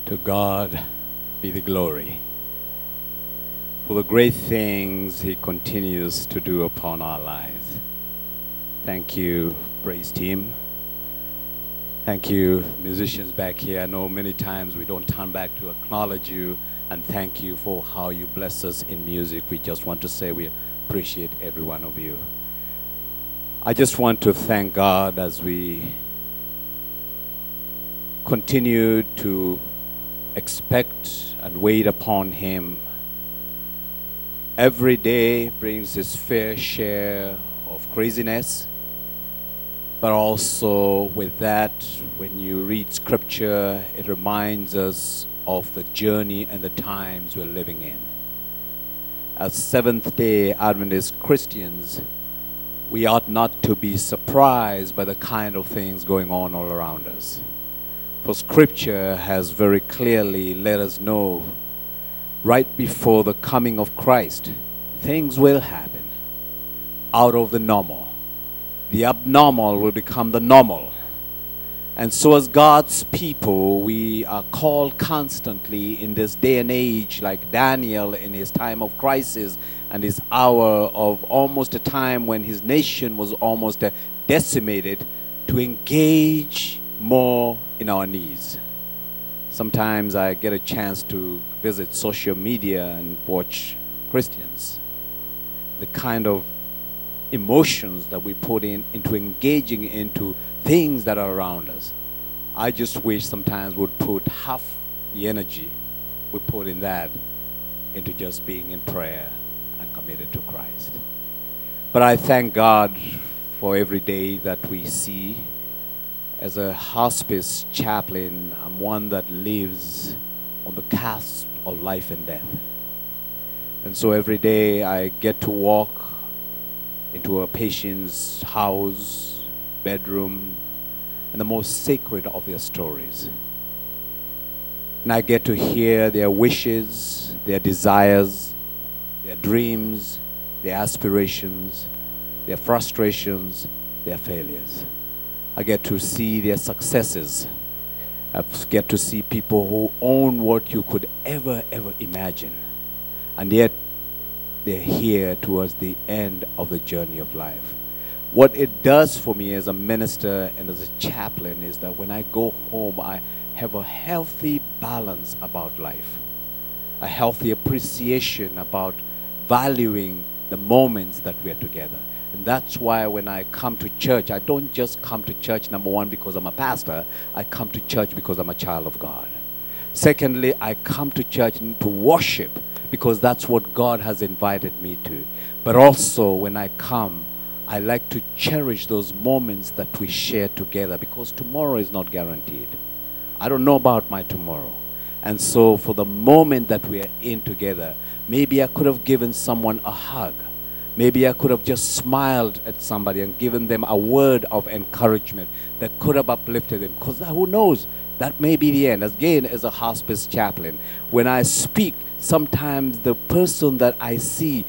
To God be the glory for the great things He continues to do upon our lives. Thank you, praise team. Thank you, musicians back here. I know many times we don't turn back to acknowledge you and thank you for how you bless us in music. We just want to say we appreciate every one of you. I just want to thank God as we continue to expect and wait upon Him. Every day brings His fair share of craziness, but also with that, when you read Scripture, it reminds us of the journey and the times we're living in. As Seventh-day Adventist Christians, we ought not to be surprised by the kind of things going on all around us. For Scripture has very clearly let us know right before the coming of Christ, things will happen out of the normal. The abnormal will become the normal. And so as God's people, we are called constantly in this day and age, like Daniel in his time of crisis and his hour of almost a time when his nation was almost decimated, to engage more in our needs. Sometimes I get a chance to visit social media and watch Christians. The kind of emotions that we put into engaging into things that are around us. I just wish sometimes we'd put half the energy we put in that into just being in prayer and committed to Christ. But I thank God for every day that we see. As a hospice chaplain, I'm one that lives on the cusp of life and death. And so every day I get to walk into a patient's house, bedroom, and the most sacred of their stories. And I get to hear their wishes, their desires, their dreams, their aspirations, their frustrations, their failures. I get to see their successes. I get to see people who own what you could ever imagine. And yet, they're here towards the end of the journey of life. What it does for me as a minister and as a chaplain is that when I go home, I have a healthy balance about life. A healthy appreciation about valuing the moments that we're together. And that's why when I come to church, I don't just come to church, number one, because I'm a pastor. I come to church because I'm a child of God. Secondly, I come to church to worship because that's what God has invited me to. But also, when I come, I like to cherish those moments that we share together because tomorrow is not guaranteed. I don't know about my tomorrow. And so for the moment that we are in together, maybe I could have given someone a hug. Maybe I could have just smiled at somebody and given them a word of encouragement that could have uplifted them. Because who knows, that may be the end. Again, as a hospice chaplain, when I speak, sometimes the person that I see,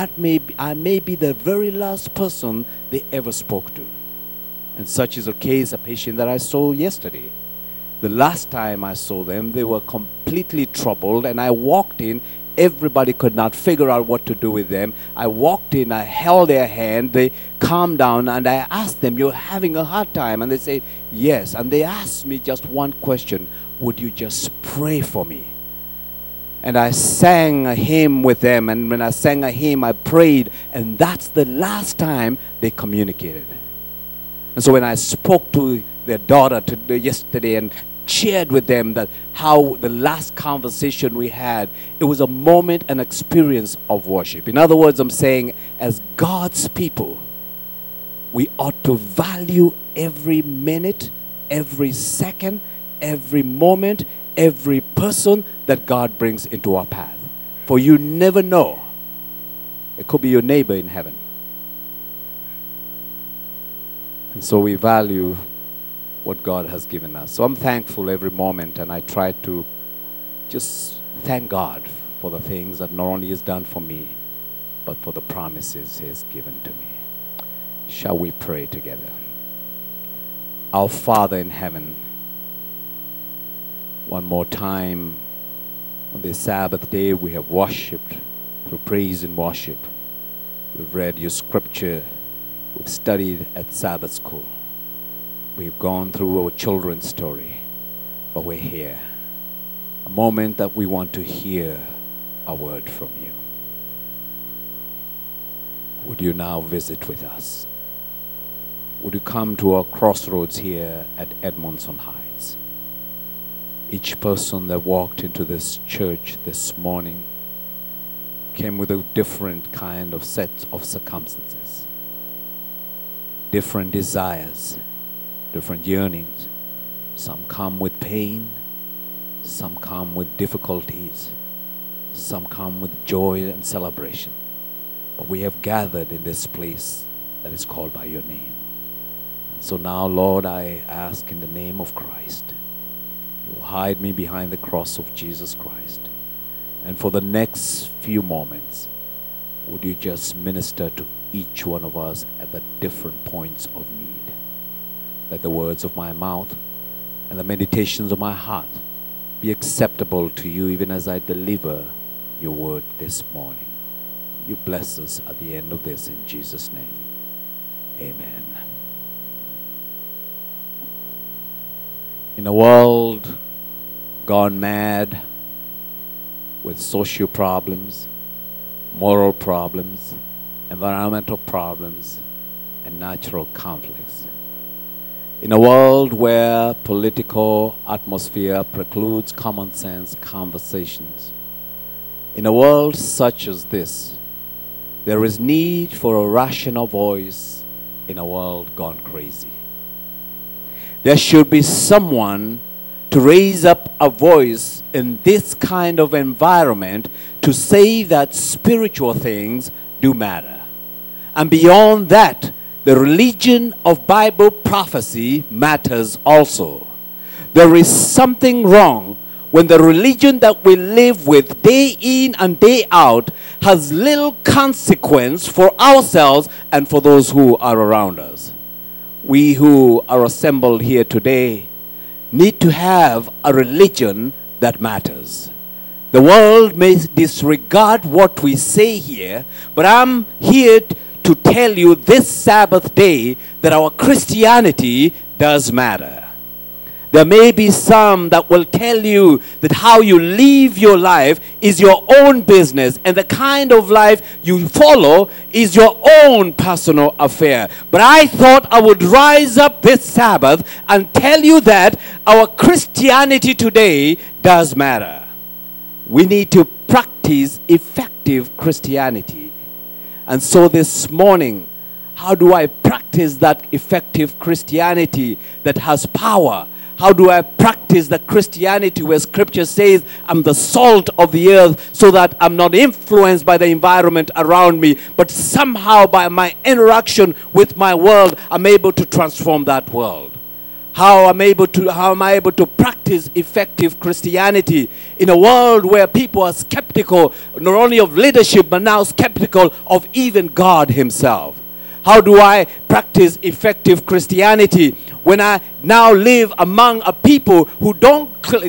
I may be the very last person they ever spoke to. And such is the case, a patient that I saw yesterday. The last time I saw them, they were completely troubled, and I walked in. Everybody could not figure out what to do with them. I walked in, I held their hand, they calmed down, and I asked them, "You're having a hard time?" And they said, "Yes." And they asked me just one question: "Would you just pray for me?" And I sang a hymn with them, and when I sang a hymn, I prayed, and that's the last time they communicated. And so when I spoke to their daughter yesterday and shared with them that how the last conversation we had, it was a moment and experience of worship. In other words, I'm saying as God's people, we ought to value every minute, every second, every moment, every person that God brings into our path. For you never know. It could be your neighbor in heaven. And so we value what God has given us. So I'm thankful every moment, and I try to just thank God for the things that not only He has done for me, but for the promises He has given to me. Shall we pray together? Our Father in heaven, One more time, on this Sabbath day, we have worshipped through praise and worship. We've read your scripture. We've studied at Sabbath school. We've gone through our children's story. But we're here. A moment that we want to hear a word from you. Would you now visit with us? Would you come to our crossroads here at Edmondson Heights? Each person that walked into this church this morning came with a different kind of set of circumstances, different desires, different yearnings. Some come with pain, some come with difficulties, some come with joy and celebration. But we have gathered in this place that is called by your name. And so now, Lord, I ask in the name of Christ, you will hide me behind the cross of Jesus Christ. And for the next few moments, would you just minister to each one of us at the different points of need. Let the words of my mouth and the meditations of my heart be acceptable to you even as I deliver your word this morning. You bless us at the end of this in Jesus' name. Amen. In a world gone mad with social problems, moral problems, environmental problems, and natural conflicts, in a world where political atmosphere precludes common sense conversations, in a world such as this, there is need for a rational voice in a world gone crazy. There should be someone to raise up a voice in this kind of environment to say that spiritual things do matter. And beyond that, the religion of Bible prophecy matters also. There is something wrong when the religion that we live with day in and day out has little consequence for ourselves and for those who are around us. We who are assembled here today need to have a religion that matters. The world may disregard what we say here, but I'm here to tell you this Sabbath day that our Christianity does matter. There may be some that will tell you that how you live your life is your own business and the kind of life you follow is your own personal affair. But I thought I would rise up this Sabbath and tell you that our Christianity today does matter. We need to practice effective Christianity. And so this morning, how do I practice that effective Christianity that has power? How do I practice the Christianity where Scripture says I'm the salt of the earth so that I'm not influenced by the environment around me, but somehow by my interaction with my world, I'm able to transform that world? How am I able to practice effective Christianity in a world where people are skeptical not only of leadership but now skeptical of even God himself? How do I practice effective Christianity when I now live among a people who don't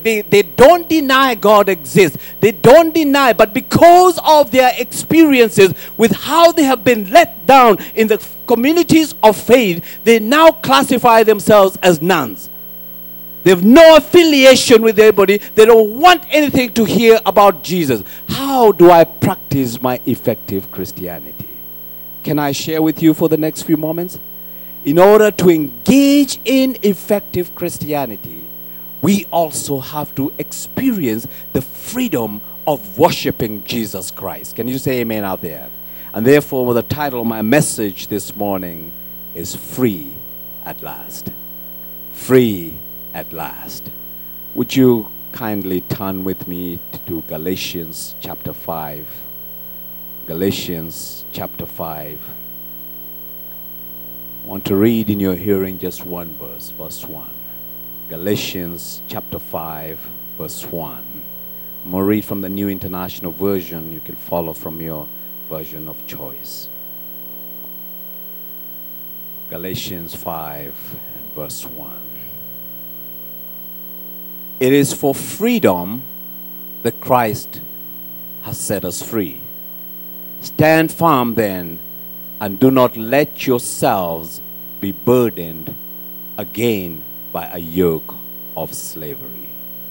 deny God exists? They don't deny, but because of their experiences with how they have been let down in the communities of faith, they now classify themselves as nuns. They have no affiliation with anybody. They don't want anything to hear about Jesus. How do I practice my effective Christianity? Can I share with you for the next few moments? In order to engage in effective Christianity, we also have to experience the freedom of worshiping Jesus Christ. Can you say amen out there? And therefore, the title of my message this morning is Free at Last. Free at last. Would you kindly turn with me to Galatians chapter 5. Galatians chapter 5. I want to read in your hearing just one verse, verse 1. Galatians chapter 5, verse 1. I'm going to read from the New International Version. You can follow from your version of choice. Galatians 5 and verse 1. It is for freedom that Christ has set us free. Stand firm then, and do not let yourselves be burdened again by a yoke of slavery.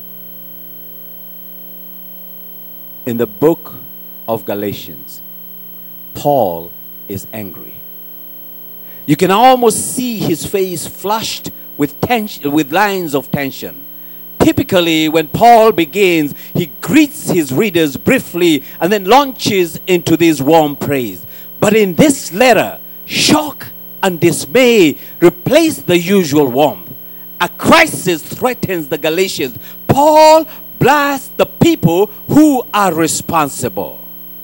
In the book of Galatians, Paul is angry. You can almost see his face flushed with tension, with lines of tension. Typically, when Paul begins, he greets his readers briefly and then launches into this warm praise. But in this letter, shock and dismay replace the usual warmth. A crisis threatens the Galatians. Paul blasts the people who are responsible.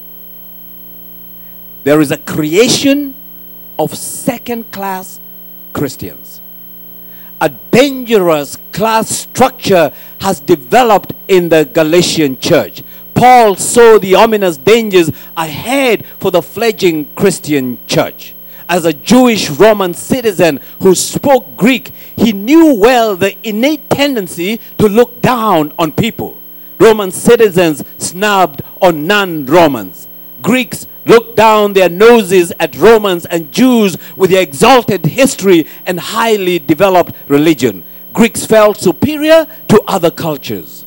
There is a creation of second-class Christians. A dangerous class structure has developed in the Galatian church. Paul saw the ominous dangers ahead for the fledgling Christian church. As a Jewish Roman citizen who spoke Greek, he knew well the innate tendency to look down on people. Roman citizens snubbed on non-Romans. Greeks looked down their noses at Romans and Jews with their exalted history and highly developed religion. Greeks felt superior to other cultures.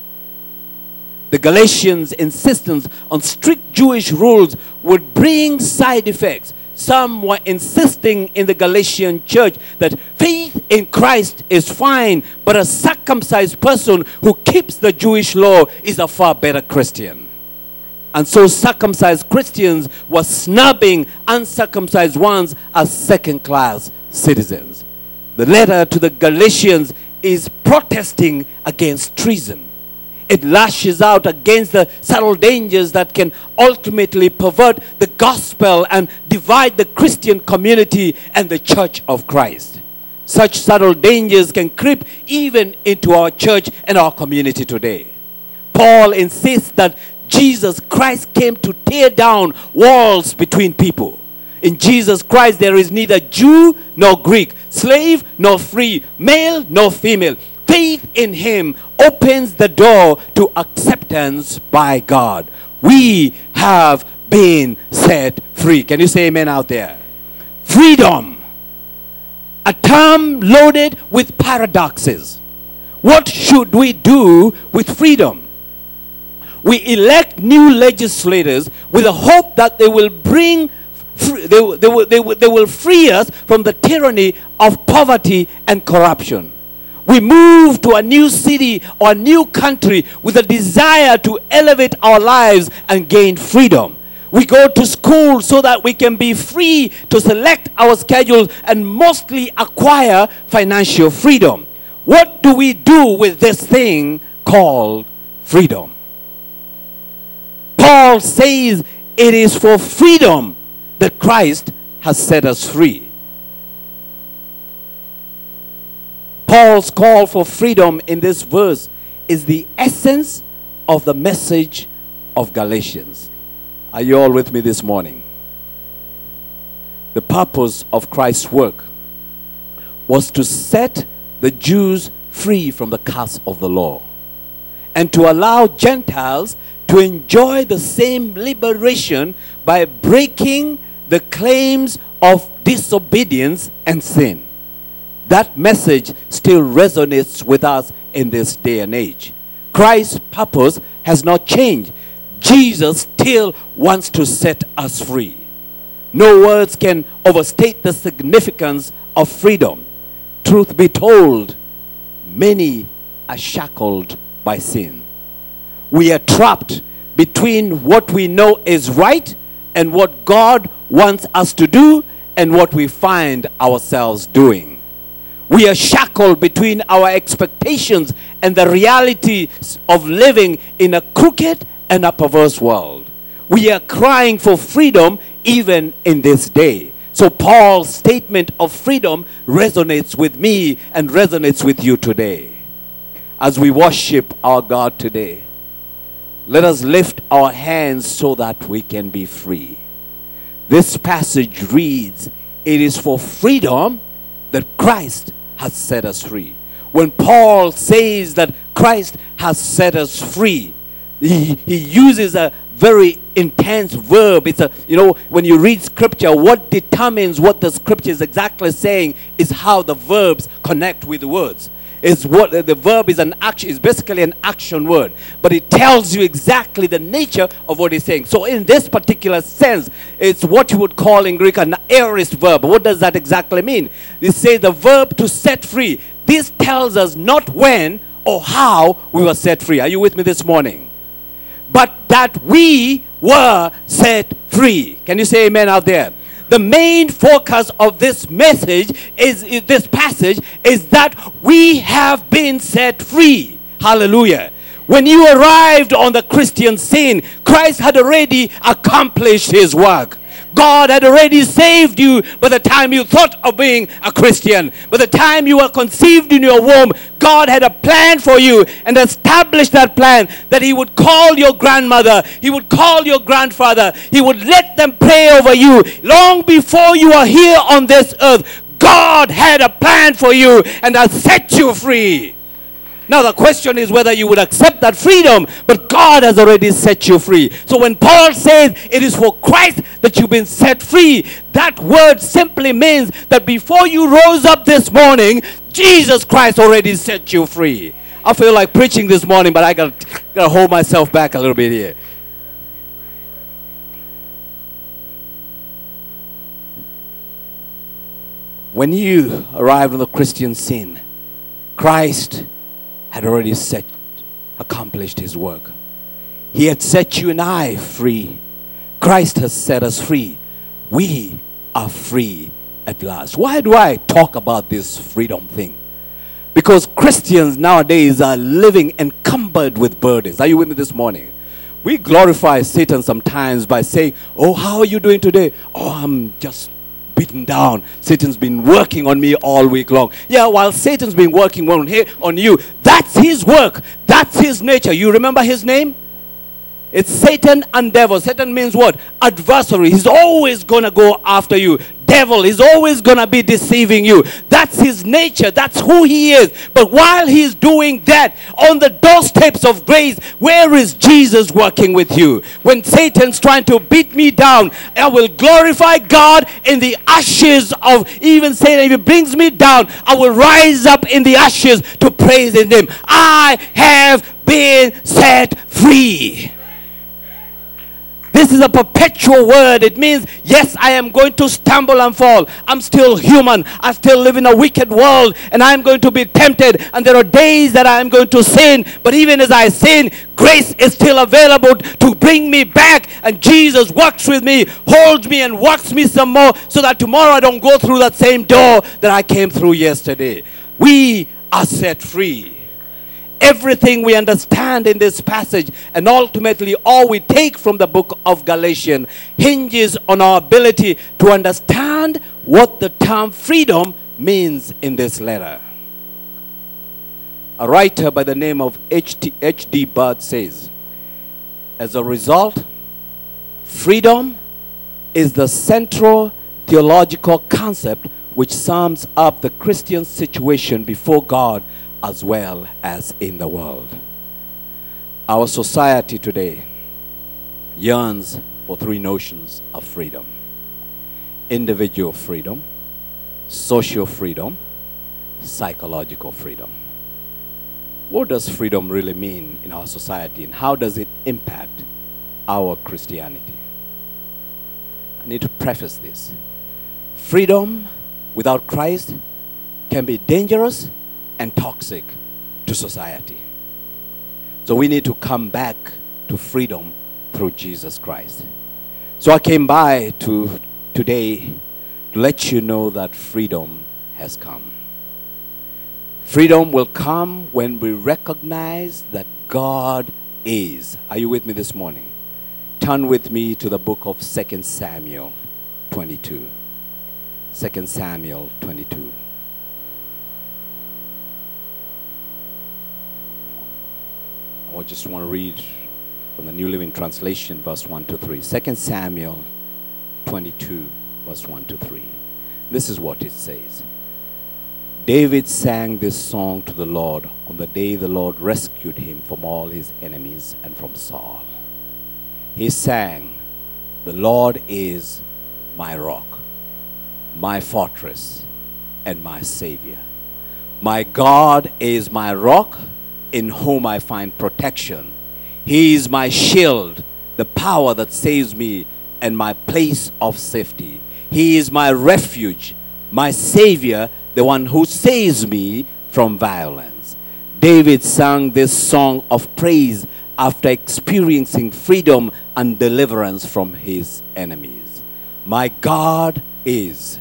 The Galatians' insistence on strict Jewish rules would bring side effects. Some were insisting in the Galatian church that faith in Christ is fine, but a circumcised person who keeps the Jewish law is a far better Christian. And so circumcised Christians were snubbing uncircumcised ones as second-class citizens. The letter to the Galatians is protesting against treason. It lashes out against the subtle dangers that can ultimately pervert the gospel and divide the Christian community and the church of Christ. Such subtle dangers can creep even into our church and our community today. Paul insists that Jesus Christ came to tear down walls between people. In Jesus Christ there is neither Jew nor Greek, slave nor free, male nor female. Faith in him opens the door to acceptance by God. We have been set free. Can you say amen out there? Freedom. A term loaded with paradoxes. What should we do with freedom? We elect new legislators with the hope that they will bring they will free us from the tyranny of poverty and corruption. We move to a new city or a new country with a desire to elevate our lives and gain freedom. We go to school so that we can be free to select our schedules and mostly acquire financial freedom. What do we do with this thing called freedom? Paul says it is for freedom that Christ has set us free. Paul's call for freedom in this verse is the essence of the message of Galatians. Are you all with me this morning? The purpose of Christ's work was to set the Jews free from the curse of the law and to allow Gentiles to enjoy the same liberation by breaking the claims of disobedience and sin. That message still resonates with us in this day and age. Christ's purpose has not changed. Jesus still wants to set us free. No words can overstate the significance of freedom. Truth be told, many are shackled by sin. We are trapped between what we know is right and what God wants us to do and what we find ourselves doing. We are shackled between our expectations and the reality of living in a crooked and a perverse world. We are crying for freedom even in this day. So Paul's statement of freedom resonates with me and resonates with you today. As we worship our God today, let us lift our hands so that we can be free. This passage reads, "It is for freedom that Christ has set us free." when Paul says that Christ has set us free, he uses a very intense verb. It's a, when you read scripture, what determines what the scripture is exactly saying is how the verbs connect with the words. Is what the verb is an action, is basically an action word, but it tells you exactly the nature of what he's saying. So in this particular sense, it's what you would call in Greek an aorist verb. What does that exactly mean? It says the verb to set free. This tells us not when or how we were set free. Are you with me this morning? But that we were set free. Can you say amen out there? The main focus of this message is this passage is that we have been set free. Hallelujah. When you arrived on the Christian scene, Christ had already accomplished his work. God had already saved you by the time you thought of being a Christian. By the time you were conceived in your womb, God had a plan for you and established that plan, that he would call your grandmother, he would call your grandfather, he would let them pray over you. Long before you are here on this earth, God had a plan for you and has set you free. Now the question is whether you would accept that freedom, but God has already set you free. So when Paul says it is for Christ that you've been set free, that word simply means that before you rose up this morning, Jesus Christ already set you free. I feel like preaching this morning, but I gotta hold myself back a little bit here. When you arrived on the Christian scene, Christ had already accomplished his work. He had set you and I free. Christ has set us free. We are free at last. Why do I talk about this freedom thing? Because Christians nowadays are living encumbered with burdens. Are you with me this morning? We glorify Satan sometimes by saying, oh, how are you doing today? Oh, I'm just beaten down. Satan's been working on me all week long. Yeah, while Satan's been working on you, that's his work. That's his nature. You remember his name? It's Satan and devil. Satan means what? Adversary. He's always going to go after you. Devil is always going to be deceiving you. That's his nature. That's who he is. But while he's doing that, on the doorsteps of grace, where is Jesus working with you? When Satan's trying to beat me down, I will glorify God in the ashes of even Satan. If he brings me down, I will rise up in the ashes to praise him. I have been set free. This is a perpetual word. It means, yes, I am going to stumble and fall. I'm still human. I still live in a wicked world, and I'm going to be tempted. And there are days that I'm going to sin. But even as I sin, grace is still available to bring me back. And Jesus works with me, holds me, and works me some more, so that tomorrow I don't go through that same door that I came through yesterday. We are set free. Everything we understand in this passage, and ultimately all we take from the book of Galatians, hinges on our ability to understand what the term freedom means in this letter. A writer by the name of H.D. Bird says, as a result, freedom is the central theological concept which sums up the Christian situation before God as well as in the world. Our society today yearns for three notions of freedom: individual freedom, social freedom, psychological freedom. What does freedom really mean in our society, and how does it impact our Christianity? I need to preface this. Freedom without Christ can be dangerous and toxic to society. So we need to come back to freedom through Jesus Christ. So I came by today to let you know that freedom has come. Freedom will come when we recognize that God is. Are you with me this morning? Turn with me to the book of 2 Samuel 22. 2 Samuel 22. I just want to read from the New Living Translation, verse 1 to 3. 2 Samuel 22, verse 1 to 3. This is what it says. David sang this song to the Lord on the day the Lord rescued him from all his enemies and from Saul. He sang, "The Lord is my rock, my fortress, and my Savior. My God is my rock, in whom I find protection. He is my shield, the power that saves me, and my place of safety. He is my refuge, my Savior, the one who saves me from violence." David sang this song of praise after experiencing freedom and deliverance from his enemies. My God is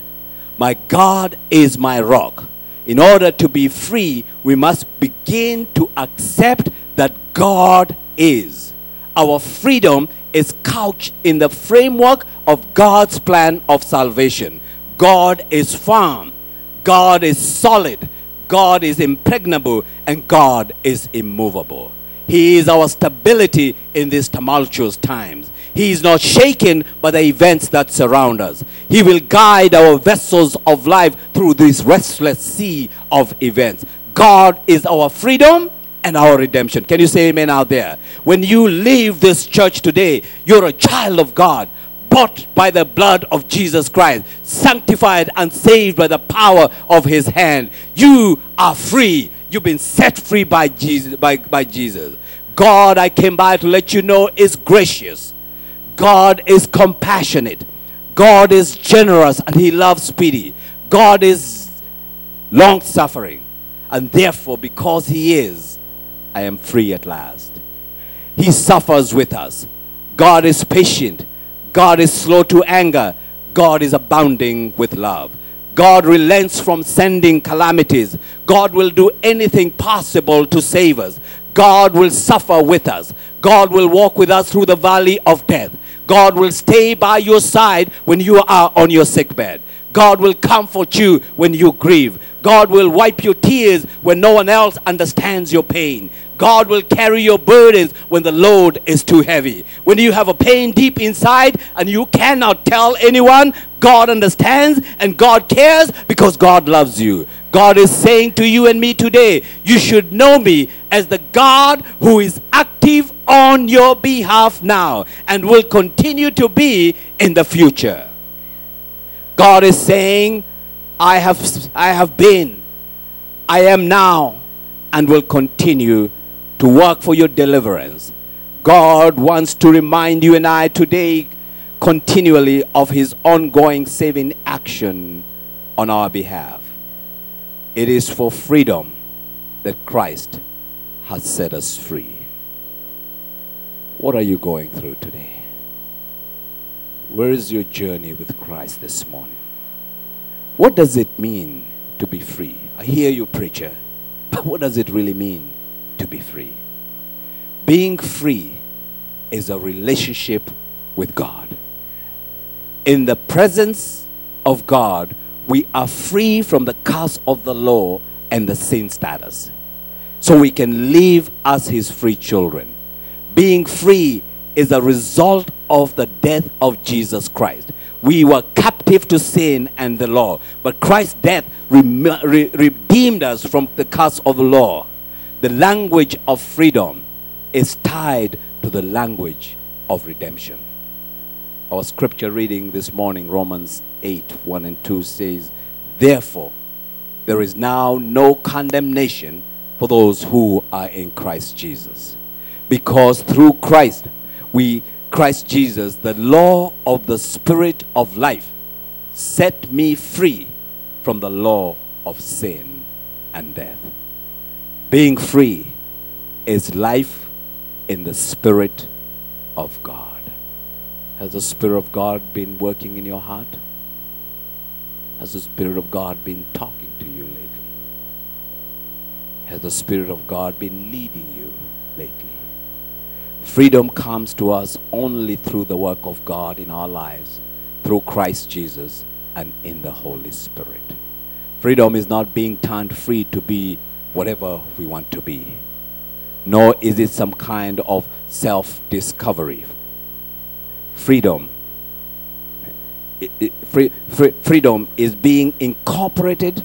my rock. In order to be free, we must begin to accept that God is. Our freedom is couched in the framework of God's plan of salvation. God is firm. God is solid. God is impregnable. And God is immovable. He is our stability in these tumultuous times. He is not shaken by the events that surround us. He will guide our vessels of life through this restless sea of events. God is our freedom and our redemption. Can you say amen out there? When you leave this church today, you're a child of God, bought by the blood of Jesus Christ, sanctified and saved by the power of his hand. You are free. You've been set free by Jesus. By Jesus. God, I came by to let you know, is gracious. God is compassionate. God is generous, and he loves pity. God is long-suffering. And therefore, because he is, I am free at last. He suffers with us. God is patient. God is slow to anger. God is abounding with love. God relents from sending calamities. God will do anything possible to save us. God will suffer with us. God will walk with us through the valley of death. God will stay by your side when you are on your sickbed. God will comfort you when you grieve. God will wipe your tears when no one else understands your pain. God will carry your burdens when the load is too heavy. When you have a pain deep inside and you cannot tell anyone, God understands and God cares because God loves you. God is saying to you and me today, you should know me as the God who is active on your behalf now and will continue to be in the future. God is saying, I have been, I am now, and will continue to work for your deliverance. God wants to remind you and I today continually of his ongoing saving action on our behalf. It is for freedom that Christ has set us free. What are you going through today? Where is your journey with Christ this morning? What does it mean to be free? I hear you, preacher, but what does it really mean to be free? Being free is a relationship with God. In the presence of God, we are free from the curse of the law and the sin status. So we can live as his free children. Being free is a result of the death of Jesus Christ. We were captive to sin and the law, but Christ's death redeemed us from the curse of the law. The language of freedom is tied to the language of redemption. Our scripture reading this morning, Romans 8:1-2 says, "Therefore, there is now no condemnation for those who are in Christ Jesus. Because through Christ Jesus, the law of the Spirit of life set me free from the law of sin and death." Being free is life in the Spirit of God. Has the Spirit of God been working in your heart? Has the Spirit of God been talking to you lately? Has the Spirit of God been leading you lately? Freedom comes to us only through the work of God in our lives, through Christ Jesus and in the Holy Spirit. Freedom is not being turned free to be whatever we want to be, nor is it some kind of self-discovery. Freedom is being incorporated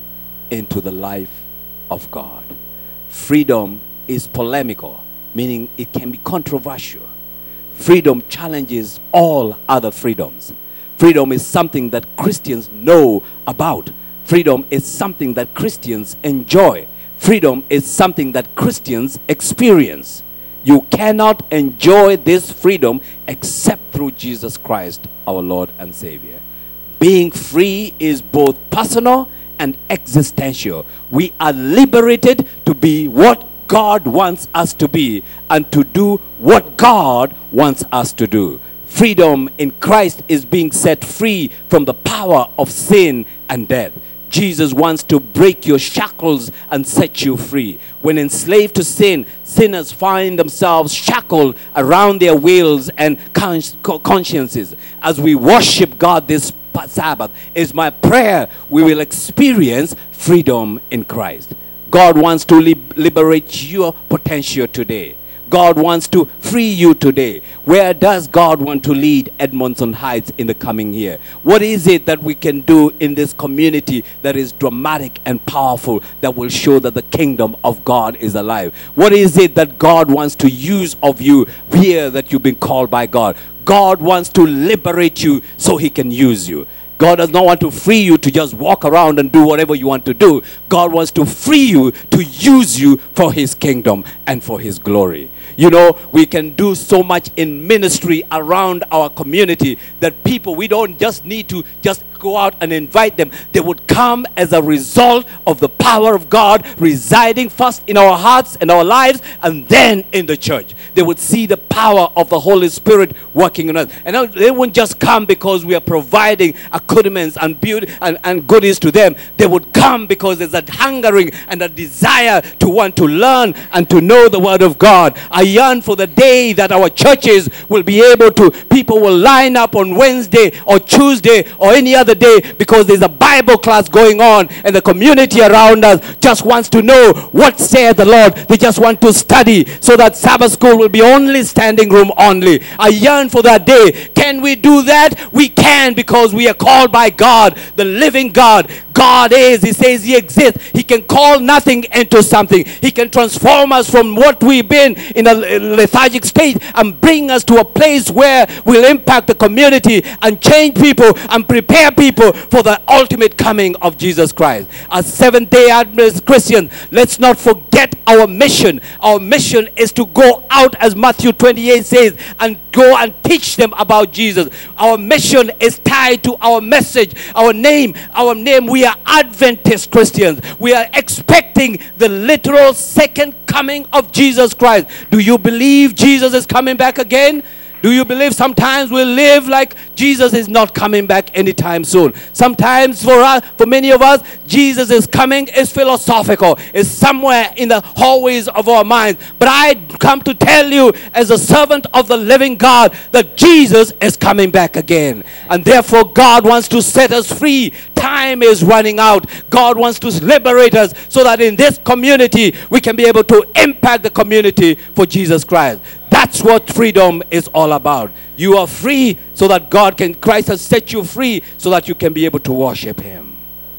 into the life of God. Freedom is polemical, meaning it can be controversial. Freedom challenges all other freedoms. Freedom is something that Christians know about. Freedom is something that Christians enjoy. Freedom is something that Christians experience. You cannot enjoy this freedom except through Jesus Christ, our Lord and Savior. Being free is both personal and existential. We are liberated to be what God wants us to be and to do what God wants us to do. Freedom in Christ is being set free from the power of sin and death. Jesus wants to break your shackles and set you free. When enslaved to sin, sinners find themselves shackled around their wills and consciences. As we worship God this Sabbath, it's my prayer we will experience freedom in Christ. God wants to liberate your potential today. God wants to free you today. Where does God want to lead Edmondson Heights in the coming year? What is it that we can do in this community that is dramatic and powerful, that will show that the kingdom of God is alive? What is it that God wants to use of you here, that you've been called by God? God wants to liberate you so he can use you. God does not want to free you to just walk around and do whatever you want to do. God wants to free you to use you for his kingdom and for his glory. You know, we can do so much in ministry around our community that people, we don't just need to just go out and invite them. They would come as a result of the power of God residing first in our hearts and our lives, and then in the church. They would see the power of the Holy Spirit working in us. And they won't just come because we are providing accoutrements and beauty and goodies to them. They would come because there's a hungering and a desire to want to learn and to know the word of God. I yearn for the day that our churches will be able to, people will line up on Wednesday or Tuesday or any other day because there's a Bible class going on and the community around us just wants to know what saith the Lord. They just want to study, so that Sabbath school will be only standing room only. I yearn for that day. Can we do that? We can, because we are called by God, the living God. God is, he says he exists. He can call nothing into something. He can transform us from what we've been in a lethargic state and bring us to a place where we'll impact the community and change people and prepare people for the ultimate coming of Jesus Christ. As Seventh-day Adventist Christians, let's not forget our mission. Our mission is to go out, as Matthew 28 says, and go and teach them about Jesus. Our mission is tied to our message, our name. We are Adventist Christians. We are expecting the literal second coming of Jesus Christ. Do you believe Jesus is coming back again? Do you believe sometimes we'll live like Jesus is not coming back anytime soon? Sometimes for many of us, Jesus is coming is philosophical. It's somewhere in the hallways of our minds. But I come to tell you, as a servant of the living God, that Jesus is coming back again. And therefore God wants to set us free. Time is running out. God wants to liberate us so that in this community we can be able to impact the community for Jesus Christ. That's what freedom is all about. You are free so that Christ has set you free so that you can be able to worship him.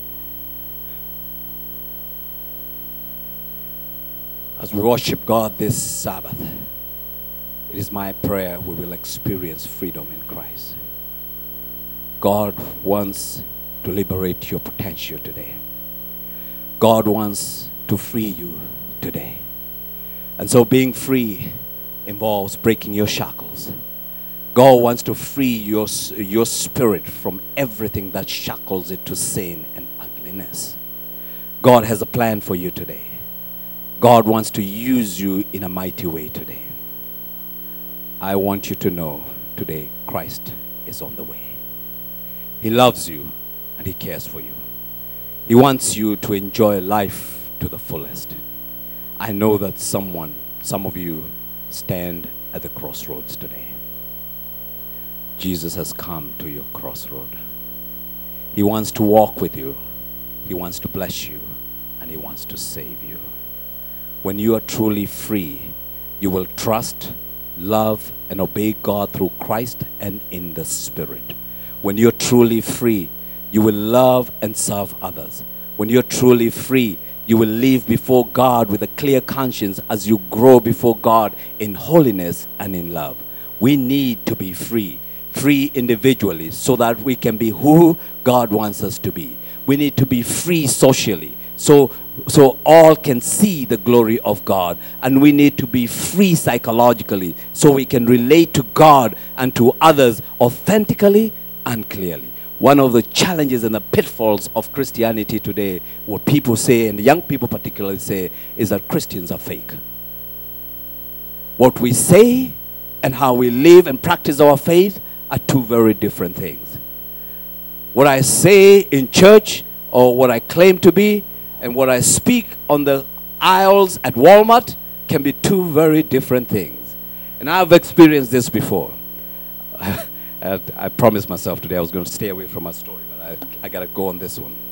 As we worship God this Sabbath, it is my prayer we will experience freedom in Christ. God wants to liberate your potential today. God wants to free you today. And so being free involves breaking your shackles. God wants to free your spirit from everything that shackles it to sin and ugliness. God has a plan for you today. God wants to use you in a mighty way today. I want you to know today Christ is on the way. He loves you and he cares for you. He wants you to enjoy life to the fullest. I know that some of you stand at the crossroads today. Jesus has come to your crossroad. He wants to walk with you. He wants to bless you. And he wants to save you. When you are truly free, you will trust, love, and obey God through Christ and in the Spirit. When you're truly free, you will love and serve others. when you're truly free, you will live before God with a clear conscience as you grow before God in holiness and in love. We need to be free individually so that we can be who God wants us to be. We need to be free socially so all can see the glory of God. And we need to be free psychologically so we can relate to God and to others authentically and clearly. One of the challenges and the pitfalls of Christianity today, what people say, and the young people particularly say, is that Christians are fake. What we say and how we live and practice our faith are two very different things. What I say in church, or what I claim to be, and what I speak on the aisles at Walmart can be two very different things. And I've experienced this before. I promised myself today I was going to stay away from my story, but I got to go on this one.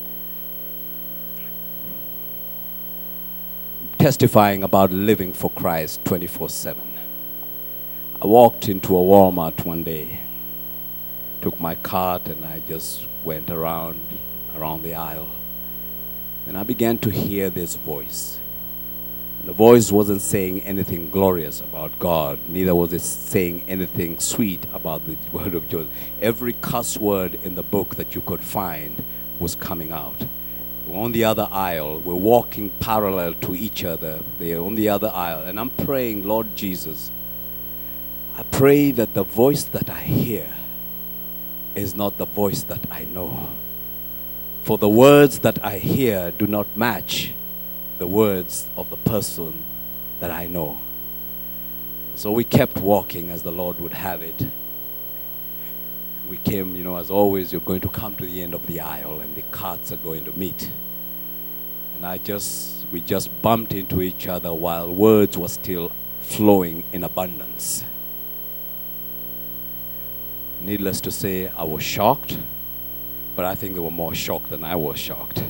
Testifying about living for Christ 24/7. I walked into a Walmart one day, took my cart, and I just went around the aisle. And I began to hear this voice. And the voice wasn't saying anything glorious about God, neither was it saying anything sweet about the word of God. Every cuss word in the book that you could find was coming out. We're on the other aisle. We're walking parallel to each other. They're on the other aisle. And I'm praying, Lord Jesus, I pray that the voice that I hear is not the voice that I know. For the words that I hear do not match the words of the person that I know. So we kept walking as the Lord would have it. We came, as always, you're going to come to the end of the aisle and the carts are going to meet. And we just bumped into each other while words were still flowing in abundance. Needless to say, I was shocked, but I think they were more shocked than I was shocked.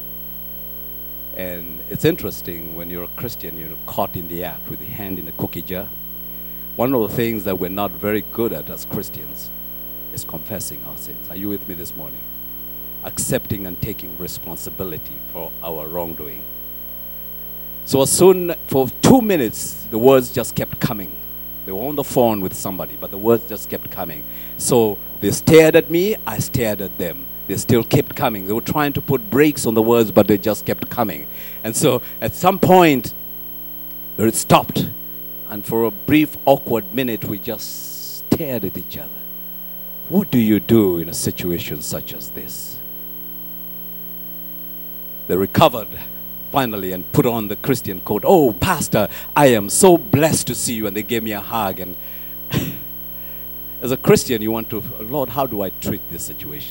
And it's interesting when you're a Christian, you're caught in the act with the hand in the cookie jar. One of the things that we're not very good at as Christians is confessing our sins. Are you with me this morning? Accepting and taking responsibility for our wrongdoing. So for 2 minutes, the words just kept coming. They were on the phone with somebody, but the words just kept coming. So they stared at me, I stared at them. They still kept coming. They were trying to put brakes on the words, but they just kept coming. And so at some point, it stopped. And for a brief, awkward minute, we just stared at each other. What do you do in a situation such as this? They recovered finally and put on the Christian coat. Oh, Pastor, I am so blessed to see you. And they gave me a hug. And as a Christian, you want to, Lord, how do I treat this situation?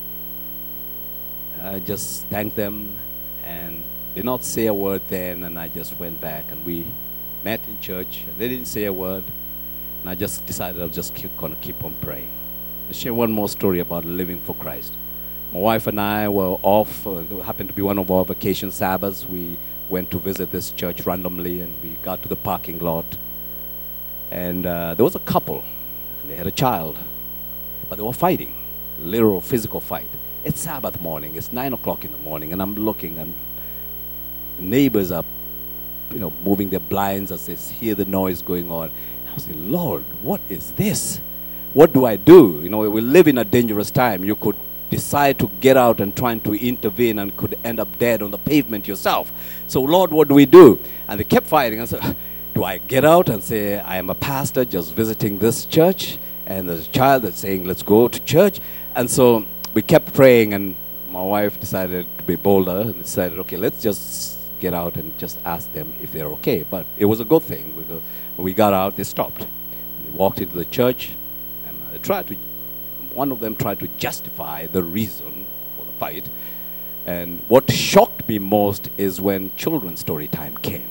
I just thanked them and did not say a word then, and I just went back and we met in church. And they didn't say a word, and I just decided I was just going to keep on praying. I'll share one more story about living for Christ. My wife and I were off. It happened to be one of our vacation Sabbaths. We went to visit this church randomly, and we got to the parking lot. And there was a couple, and they had a child, but they were fighting, literal physical fight. It's Sabbath morning. It's 9 o'clock in the morning, and I'm looking, and neighbors are, moving their blinds as they hear the noise going on. And I was saying, Lord, what is this? What do I do? We live in a dangerous time. You could decide to get out and trying to intervene and could end up dead on the pavement yourself. So, Lord, what do we do? And they kept fighting. I said, do I get out and say, I am a pastor just visiting this church, and there's a child that's saying, let's go to church? And so we kept praying, and my wife decided to be bolder and decided, okay, let's just get out and just ask them if they're okay. But it was a good thing, because when we got out, they stopped. And they walked into the church, and one of them tried to justify the reason for the fight. And what shocked me most is when children's story time came.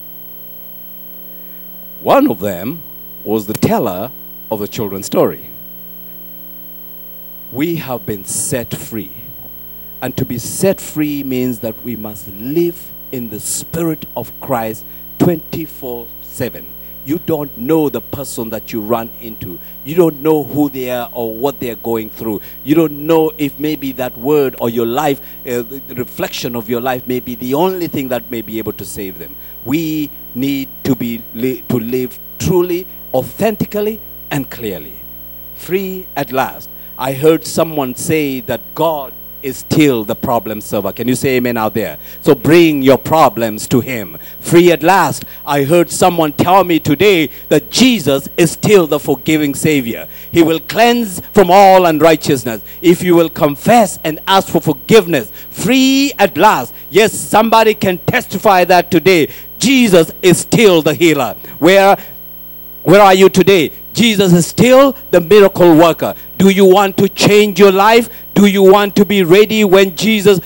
One of them was the teller of the children's story. We have been set free. And to be set free means that we must live in the Spirit of Christ 24/7. you don't know the person that you run into. You don't know who they are or what they are going through. You don't know if maybe that word or your life, the reflection of your life may be the only thing that may be able to save them. We need to live truly, authentically, and clearly. Free at last. I heard someone say that God is still the problem solver. Can you say amen out there? So bring your problems to him. Free at last. I heard someone tell me today that Jesus is still the forgiving Savior. He will cleanse from all unrighteousness if you will confess and ask for forgiveness. Free at last. Yes, somebody can testify that today. Jesus is still the healer. Where are you today? Jesus is still the miracle worker. Do you want to change your life? Do you want to be ready when Jesus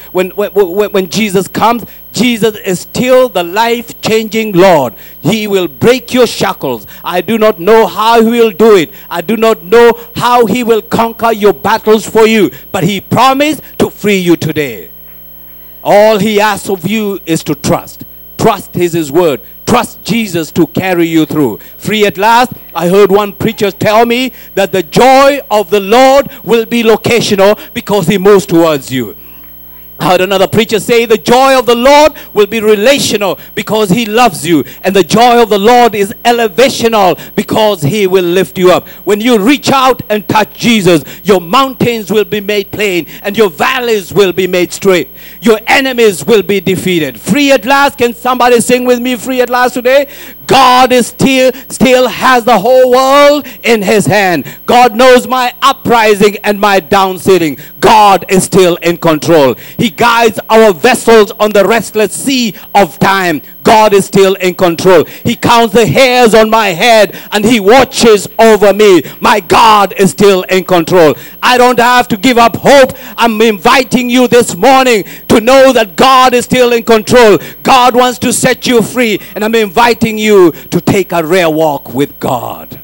comes? Jesus is still the life-changing Lord. He will break your shackles. I do not know how he will do it. I do not know how he will conquer your battles for you. But he promised to free you today. All he asks of you is to trust. Trust his word. Trust Jesus to carry you through. Free at last. I heard one preacher tell me that the joy of the Lord will be locational because he moves towards you. I heard another preacher say the joy of the Lord will be relational because he loves you. And the joy of the Lord is elevational because he will lift you up. When you reach out and touch Jesus, your mountains will be made plain and your valleys will be made straight. Your enemies will be defeated. Free at last. Can somebody sing with me, free at last today? God is still has the whole world in his hand. God knows my uprising and my downsitting. God is still in control. He guides our vessels on the restless sea of time. God is still in control. He counts the hairs on my head and he watches over me. My God is still in control. I don't have to give up hope. I'm inviting you this morning to know that God is still in control. God wants to set you free, and I'm inviting you to take a rare walk with God.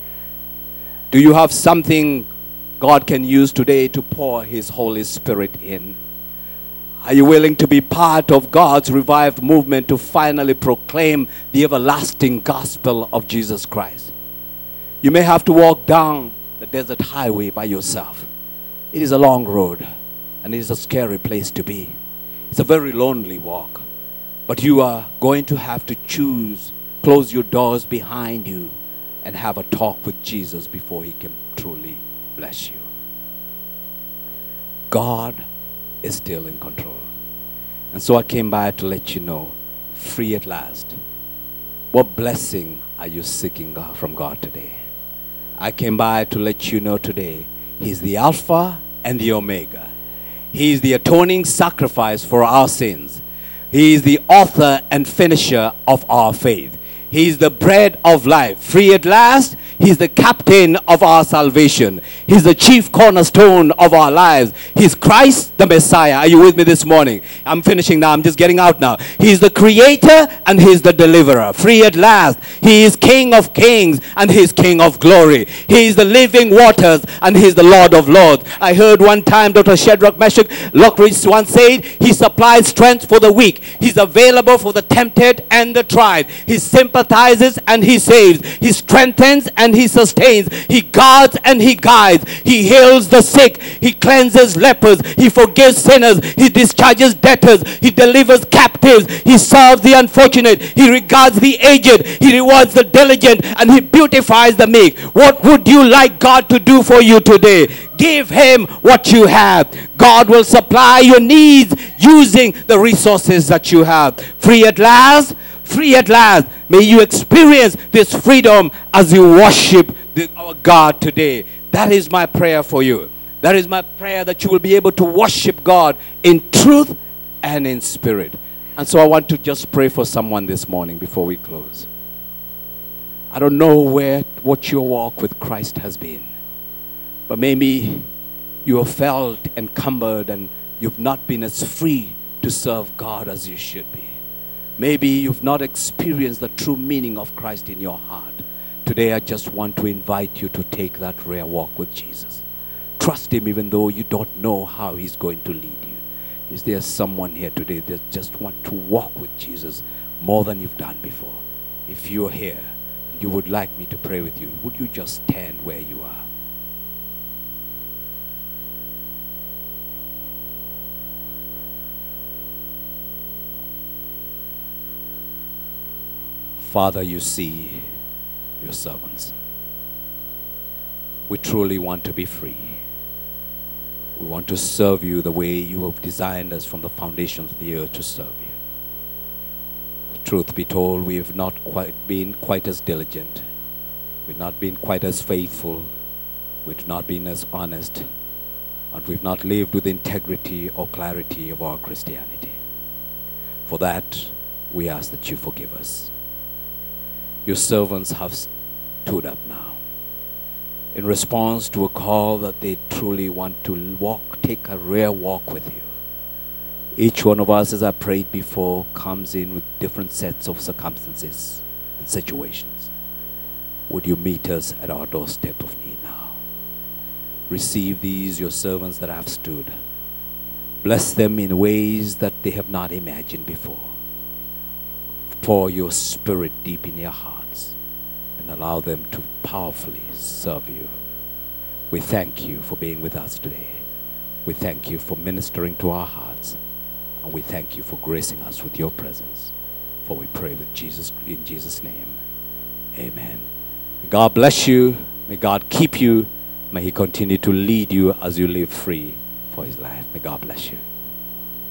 Do you have something God can use today to pour his Holy Spirit in? Are you willing to be part of God's revived movement to finally proclaim the everlasting gospel of Jesus Christ? You may have to walk down the desert highway by yourself. It is a long road and it is a scary place to be. It's a very lonely walk. But you are going to have to choose, close your doors behind you and have a talk with Jesus before he can truly bless you. God is still in control. And so I came by to let you know, free at last. What blessing are you seeking from God today? I came by to let you know today, he's the Alpha and the Omega. He is the atoning sacrifice for our sins. He is the author and finisher of our faith. He is the bread of life. Free at last. He's the captain of our salvation. He's the chief cornerstone of our lives. He's Christ the Messiah. Are you with me this morning? I'm finishing now. I'm just getting out now. He's the creator and he's the deliverer. Free at last. He is King of kings and he's King of glory. He is the living waters and he's the Lord of lords. I heard one time Dr. Shadrach Meshach Lockridge once said, he supplies strength for the weak. He's available for the tempted and the tried. He sympathizes and he saves. He strengthens and he sustains. He guards and he guides. He heals the sick. He cleanses lepers. He forgives sinners. He discharges debtors. He delivers captives. He serves the unfortunate. He regards the aged. He rewards the diligent and he beautifies the meek. What would you like God to do for you today? Give him what you have. God will supply your needs using the resources that you have. Free at last. Free at last. May you experience this freedom as you worship our God today. That is my prayer for you. That is my prayer, that you will be able to worship God in truth and in spirit. And so I want to just pray for someone this morning before we close. I don't know what your walk with Christ has been, but maybe you have felt encumbered and you've not been as free to serve God as you should be. Maybe you've not experienced the true meaning of Christ in your heart. Today I just want to invite you to take that rare walk with Jesus. Trust him even though you don't know how he's going to lead you. Is there someone here today that just want to walk with Jesus more than you've done before? If you're here and you would like me to pray with you, would you just stand where you are? Father, you see your servants. We truly want to be free. We want to serve you the way you have designed us from the foundations of the earth to serve you. Truth be told, we have not been quite as diligent. We've not been quite as faithful. We've not been as honest. And we've not lived with integrity or clarity of our Christianity. For that, we ask that you forgive us. Your servants have stood up now in response to a call that they truly want to take a rare walk with you. Each one of us, as I prayed before, comes in with different sets of circumstances and situations. Would you meet us at our doorstep of need now? Receive these, your servants that have stood. Bless them in ways that they have not imagined before. Pour your spirit deep in their hearts and allow them to powerfully serve you. We thank you for being with us today. We thank you for ministering to our hearts. And we thank you for gracing us with your presence. For we pray with Jesus in Jesus' name. Amen. May God bless you. May God keep you. May he continue to lead you as you live free for his life. May God bless you.